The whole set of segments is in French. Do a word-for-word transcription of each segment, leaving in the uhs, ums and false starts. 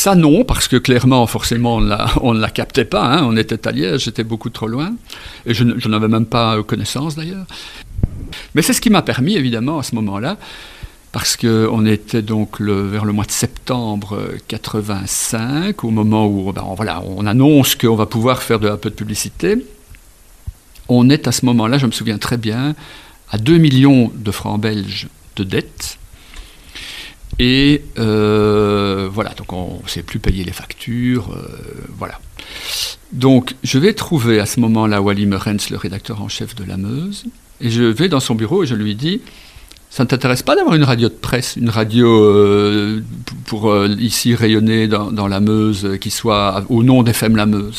ça non, parce que clairement, forcément, on, l'a, on ne la captait pas. Hein, on était à Liège, j'étais beaucoup trop loin. Et je, je n'avais même pas connaissance d'ailleurs. Mais c'est ce qui m'a permis, évidemment, à ce moment-là, parce qu'on était donc le, vers le mois de septembre quatre-vingt-cinq, au moment où ben, voilà, on annonce qu'on va pouvoir faire de, un peu de publicité. On est à ce moment-là, je me souviens très bien, à deux millions de francs belges de dettes. Et euh, voilà, donc on ne sait plus payer les factures, euh, voilà. Donc je vais trouver à ce moment-là Wally Meurens, le rédacteur en chef de La Meuse, et je vais dans son bureau et je lui dis... Ça ne t'intéresse pas d'avoir une radio de presse, une radio euh, pour, pour euh, ici rayonner dans, dans la Meuse, euh, qui soit au nom d'F M La Meuse?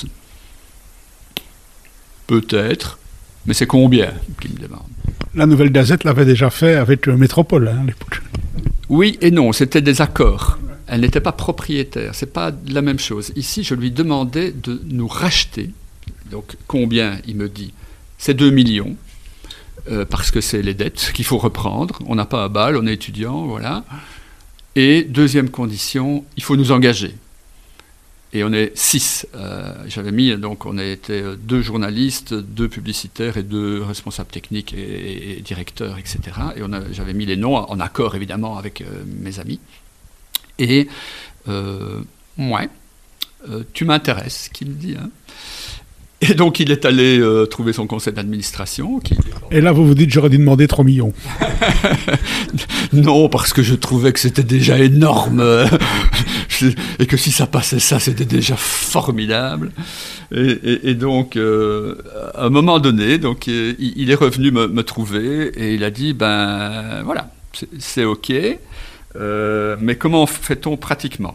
Peut-être, mais c'est combien qu'il me demande. La Nouvelle Gazette l'avait déjà fait avec euh, Métropole, hein, à l'époque. Oui et non, c'était des accords. Elle n'était pas propriétaire, c'est pas la même chose. Ici, je lui demandais de nous racheter. Donc combien? Il me dit, c'est deux millions. Euh, parce que c'est les dettes qu'il faut reprendre. On n'a pas à balle, on est étudiant, voilà. Et deuxième condition, il faut nous engager. Et on est six. Euh, j'avais mis, donc on a été deux journalistes, deux publicitaires et deux responsables techniques et, et, et directeurs, et cetera. Et on a, j'avais mis les noms en accord, évidemment, avec euh, mes amis. Et, euh, ouais, euh, tu m'intéresses, qu'il me dit, hein. Et donc, il est allé euh, trouver son conseil d'administration. Qui... Et là, vous vous dites, j'aurais dû demander trois millions. Non, parce que je trouvais que c'était déjà énorme. Et que si ça passait ça, c'était déjà formidable. Et, et, et donc, euh, à un moment donné, donc, euh, il est revenu me, me trouver et il a dit, ben voilà, c'est, c'est OK, euh, mais comment fait-on pratiquement?